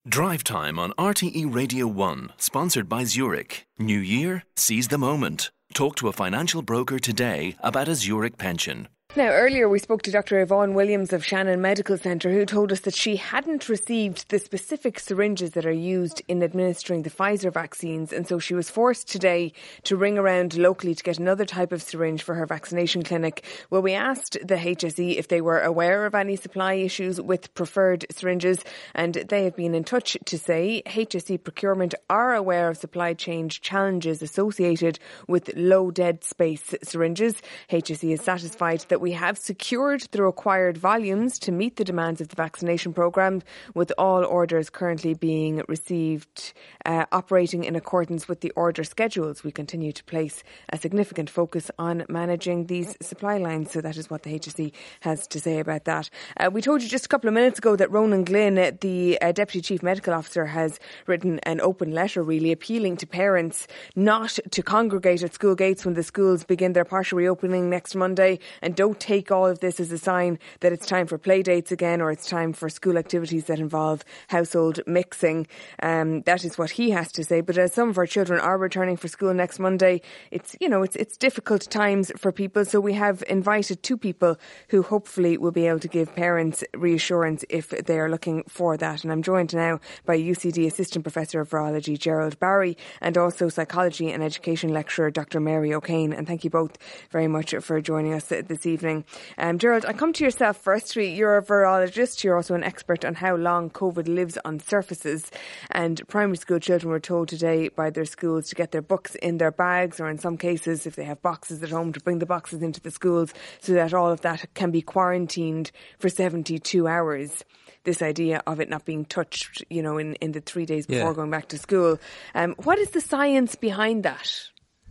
Drive Time on RTE Radio 1, sponsored by Zurich. New year, seize the moment. Talk to a financial broker today about a Zurich pension. Now, earlier we spoke to Dr. Yvonne Williams of Shannon Medical Centre, who told us that she hadn't received the specific syringes that are used in administering the Pfizer vaccines, and so she was forced today to ring around locally to get another type of syringe for her vaccination clinic. Well, we asked the HSE if they were aware of any supply issues with preferred syringes, and they have been in touch to say HSE procurement are aware of supply chain challenges associated with low dead space syringes. HSE is satisfied that we have secured the required volumes to meet the demands of the vaccination programme, with all orders currently being received operating in accordance with the order schedules. We continue to place a significant focus on managing these supply lines. So that is what the HSE has to say about that. We told you just a couple of minutes ago that Ronan Glynn, the Deputy Chief Medical Officer, has written an open letter really appealing to parents not to congregate at school gates when the schools begin their partial reopening next Monday, and don't take all of this as a sign that it's time for play dates again, or it's time for school activities that involve household mixing. That is what he has to say. But as some of our children are returning for school next Monday, it's difficult times for people. So we have invited two people who hopefully will be able to give parents reassurance if they are looking for that. And I'm joined now by UCD Assistant Professor of Virology Gerald Barry, and also Psychology and Education Lecturer Dr. Mary O'Kane. And thank you both very much for joining us this evening. Gerald, I come to yourself firstly. You're a virologist. You're also an expert on how long COVID lives on surfaces. And primary school children were told today by their schools to get their books in their bags, or in some cases, if they have boxes at home, to bring the boxes into the schools so that all of that can be quarantined for 72 hours. This idea of it not being touched, in the 3 days before going back to school. What is the science behind that?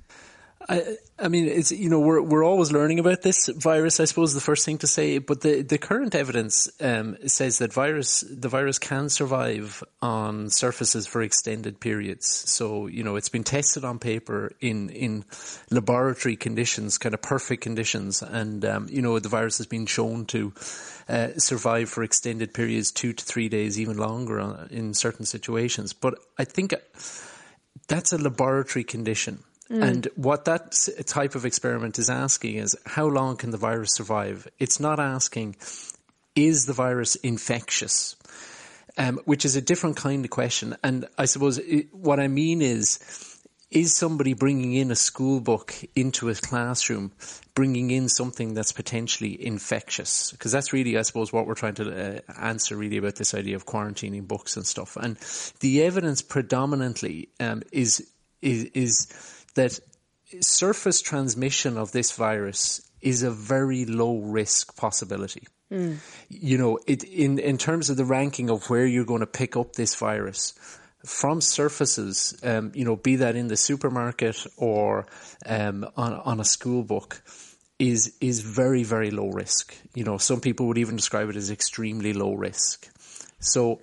I mean, it's, we're always learning about this virus, I suppose, the first thing to say. But the current evidence says that the virus can survive on surfaces for extended periods. So, it's been tested on paper in laboratory conditions, kind of perfect conditions. And, the virus has been shown to survive for extended periods, 2 to 3 days, even longer in certain situations. But I think that's a laboratory condition. And what that type of experiment is asking is, how long can the virus survive? It's not asking, is the virus infectious? Which is a different kind of question. And I suppose what I mean is somebody bringing in a school book into a classroom, bringing in something that's potentially infectious? Because that's really, I suppose, what we're trying to answer really about this idea of quarantining books and stuff. And the evidence predominantly is that surface transmission of this virus is a very low risk possibility. In terms of the ranking of where you're going to pick up this virus from surfaces, be that in the supermarket or on a school book, is very, very low risk. Some people would even describe it as extremely low risk. So,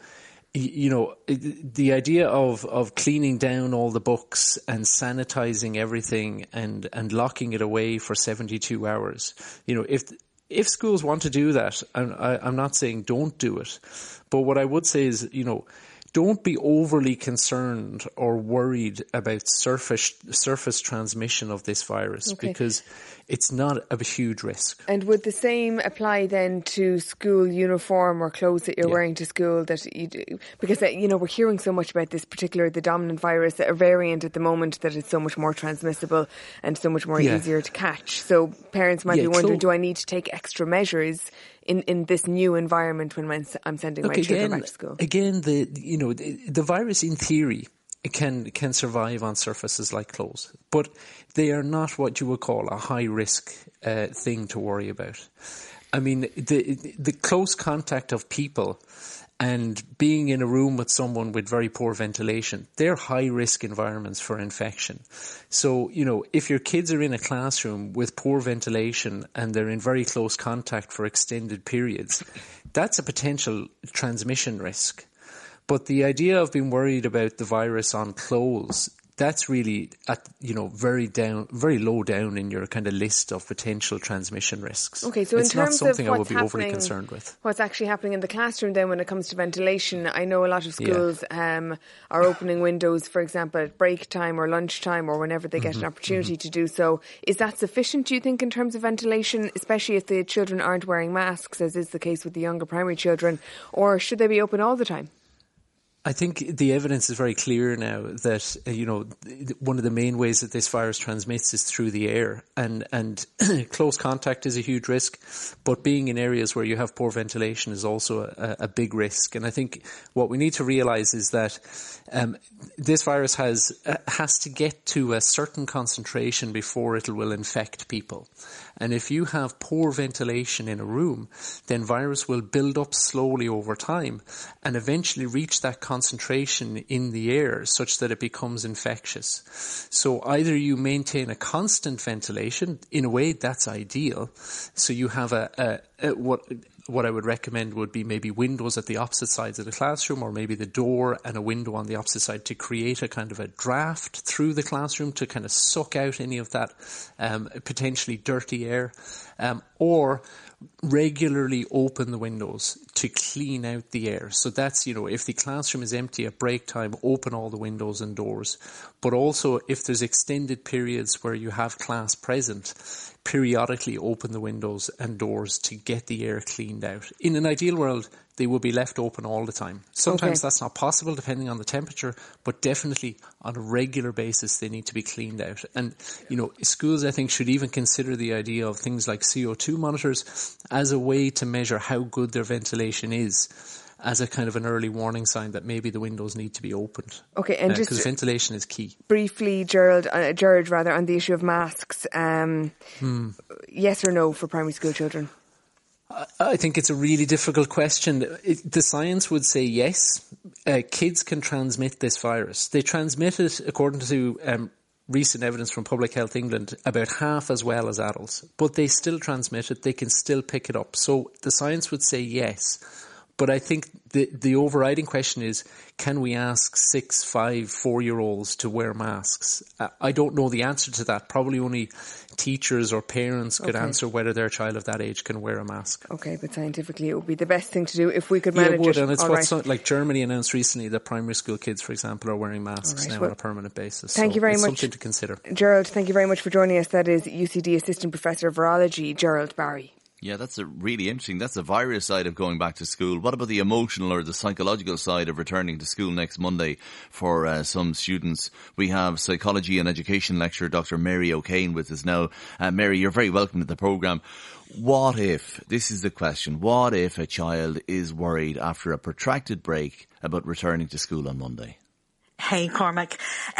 the idea of cleaning down all the books and sanitizing everything and locking it away for 72 hours, if schools want to do that, I'm not saying don't do it, but what I would say is, don't be overly concerned or worried about surface transmission of this virus, because it's not a huge risk. And would the same apply then to school uniform or clothes that you're wearing to school? That you do? Because we're hearing so much about this particular, the dominant virus, a variant at the moment that is so much more transmissible and so much more easier to catch. So parents might be wondering, do I need to take extra measures in this new environment when I'm sending my children back to school? Again, the virus in theory can survive on surfaces like clothes, but they are not what you would call a high risk thing to worry about. I mean, the close contact of people and being in a room with someone with very poor ventilation, they're high-risk environments for infection. So, if your kids are in a classroom with poor ventilation and they're in very close contact for extended periods, that's a potential transmission risk. But the idea of being worried about the virus on clothes, that's really at, very low down in your kind of list of potential transmission risks. Okay, so it's in terms not something of I would be overly concerned with. What's actually happening in the classroom then when it comes to ventilation, I know a lot of schools are opening windows, for example, at break time or lunchtime or whenever they get an opportunity to do so. Is that sufficient, do you think, in terms of ventilation, especially if the children aren't wearing masks, as is the case with the younger primary children, or should they be open all the time? I think the evidence is very clear now that, one of the main ways that this virus transmits is through the air, and close contact is a huge risk, but being in areas where you have poor ventilation is also a big risk. And I think what we need to realise is that this virus has to get to a certain concentration before it will infect people. And if you have poor ventilation in a room, then virus will build up slowly over time and eventually reach that concentration in the air such that it becomes infectious. So either you maintain a constant ventilation, in a way that's ideal. So you have what I would recommend would be maybe windows at the opposite sides of the classroom, or maybe the door and a window on the opposite side to create a kind of a draft through the classroom to kind of suck out any of that potentially dirty air, or regularly open the windows to clean out the air. So that's, if the classroom is empty at break time, open all the windows and doors. But also if there's extended periods where you have class present, periodically open the windows and doors to get the air cleaned out. In an ideal world, they will be left open all the time. Sometimes that's not possible depending on the temperature, but definitely on a regular basis they need to be cleaned out. And, schools I think should even consider the idea of things like CO2 monitors as a way to measure how good their ventilation is, as a kind of an early warning sign that maybe the windows need to be opened. Okay, and just because ventilation is key. Briefly, Gerard, on the issue of masks, yes or no for primary school children? I think it's a really difficult question. The science would say yes. Kids can transmit this virus. They transmit it, according to recent evidence from Public Health England, about half as well as adults. But they still transmit it. They can still pick it up. So the science would say yes. But I think the overriding question is, can we ask 6, 5, 4-year-olds to wear masks? I don't know the answer to that. Probably only teachers or parents could answer whether their child of that age can wear a mask. Okay, but scientifically it would be the best thing to do if we could manage it. Yeah, it would, and it's like Germany announced recently that primary school kids, for example, are wearing masks now on a permanent basis. Thank you very much. Something to consider. Gerald, thank you very much for joining us. That is UCD Assistant Professor of Virology, Gerald Barry. Yeah, that's really interesting. That's the virus side of going back to school. What about the emotional or the psychological side of returning to school next Monday for some students? We have psychology and education lecturer Dr. Mary O'Kane with us now. Mary, you're very welcome to the programme. What if, this is the question, what if a child is worried after a protracted break about returning to school on Monday? Hey, Cormac.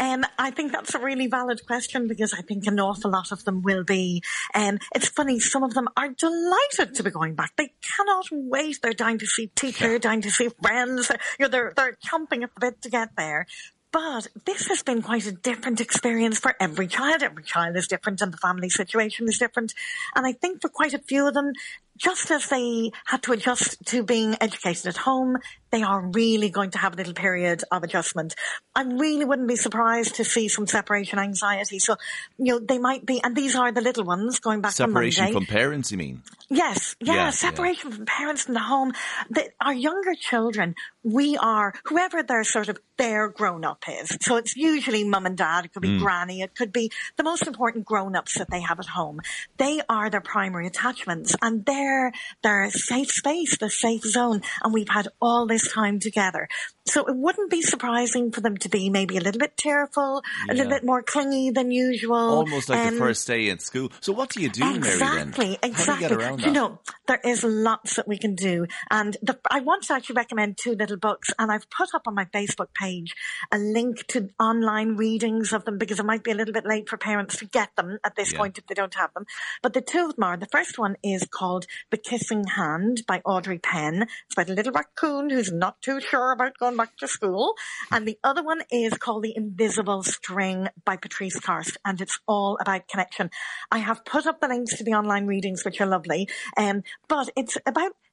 I think that's a really valid question because I think an awful lot of them will be. It's funny, some of them are delighted to be going back. They cannot wait. They're dying to see teacher, dying to see friends. They're chomping at the bit to get there. But this has been quite a different experience for every child. Every child is different and the family situation is different. And I think for quite a few of them, just as they had to adjust to being educated at home, they are really going to have a little period of adjustment. I really wouldn't be surprised to see some separation anxiety. So, they might be, and these are the little ones going back on Monday. Separation from parents, you mean? Yes, separation from parents from the home. Our younger children, whoever their grown-up is. So it's usually mum and dad, it could be granny, it could be the most important grown-ups that they have at home. They are their primary attachments and they're their safe space, the safe zone. And we've had all this time together. So it wouldn't be surprising for them to be maybe a little bit tearful, a little bit more clingy than usual. Almost like the first day at school. So what do you do, Mary, then? Exactly. How do you get around that? There is lots that we can do. And I want to actually recommend 2 little books. And I've put up on my Facebook page a link to online readings of them because it might be a little bit late for parents to get them at this point if they don't have them. But the 2 of them are, the first one is called The Kissing Hand by Audrey Penn. It's about a little raccoon who's not too sure about going back to school. And the other one is called The Invisible String by Patrice Karst, and it's all about connection. I have put up the links to the online readings, which are lovely, but it's about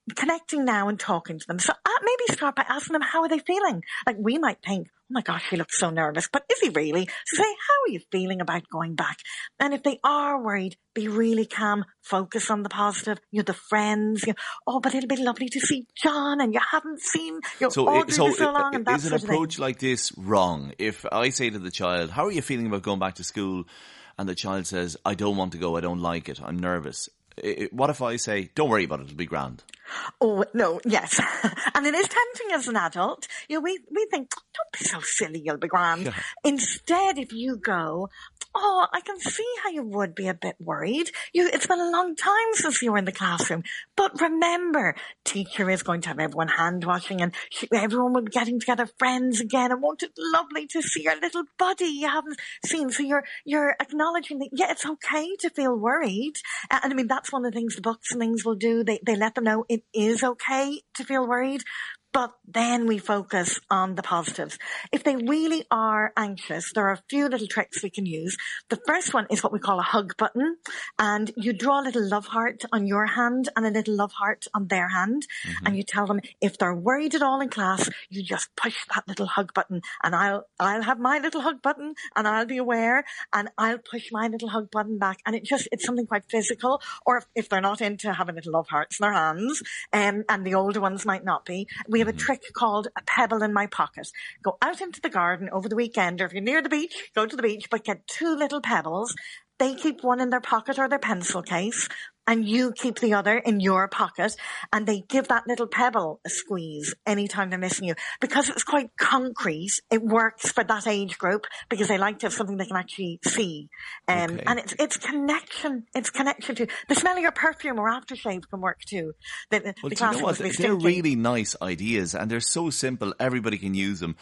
connecting now and talking to them. So maybe start by asking them, how are they feeling? Like, we might think, oh my gosh, he looks so nervous, but is he really? So say, how are you feeling about going back? And if they are worried, be really calm, focus on the positive. You're the friends. Oh, but it'll be lovely to see John, and you haven't seen your Audrey for so long. And is an approach like this wrong? If I say to the child, how are you feeling about going back to school? And the child says, I don't want to go, I don't like it, I'm nervous. What if I say, don't worry about it, it'll be grand? Oh, no, yes. And it is tempting as an adult. We think, don't be so silly, you'll be grand. Yeah. Instead, if you go, oh, I can see how you would be a bit worried. It's been a long time since you were in the classroom. But remember, teacher is going to have everyone hand washing, and everyone will be getting together, friends again. And won't it lovely to see your little buddy you haven't seen? So you're acknowledging that, yeah, it's okay to feel worried. And I mean, that's one of the things the books and things will do. They let them know it is okay to feel worried. But then we focus on the positives. If they really are anxious, there are a few little tricks we can use. The first one is what we call a hug button. And you draw a little love heart on your hand and a little love heart on their hand. Mm-hmm. And you tell them if they're worried at all in class, you just push that little hug button. And I'll have my little hug button, and I'll be aware, and I'll push my little hug button back. And it's something quite physical. Or if they're not into having little love hearts in their hands, and the older ones might not be, we have a trick called a pebble in my pocket. Go out into the garden over the weekend, or if you're near the beach, go to the beach, but get 2 little pebbles. They keep one in their pocket or their pencil case, and you keep the other in your pocket, and they give that little pebble a squeeze anytime they're missing you. Because it's quite concrete, it works for that age group because they like to have something they can actually see. And it's connection. It's connection to the smell of your perfume or aftershave can work too. The class will be they're really nice ideas, and they're so simple. Everybody can use them.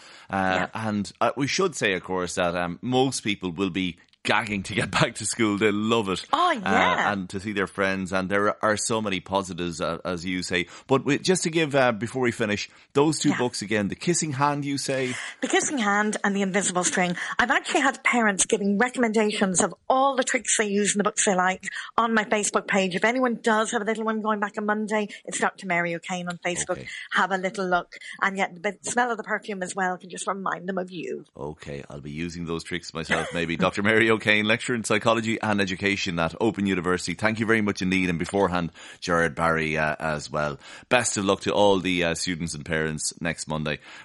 And we should say, of course, that most people will be gagging to get back to school. They'll love it. Oh, yeah. And to see their friends. And there are so many positives, as you say. But just to give, before we finish, those 2 books again, The Kissing Hand, you say? The Kissing Hand and The Invisible String. I've actually had parents giving recommendations of all the tricks they use in the books they like on my Facebook page. If anyone does have a little one going back on Monday, it's Dr. Mary O'Kane on Facebook. Okay. Have a little look. And yet the smell of the perfume as well can just remind them of you. Okay, I'll be using those tricks myself, maybe. Dr. Mary O'Kane, lecturer in psychology and education at Open University. Thank you very much indeed, and beforehand, Gerard Barry as well. Best of luck to all the students and parents next Monday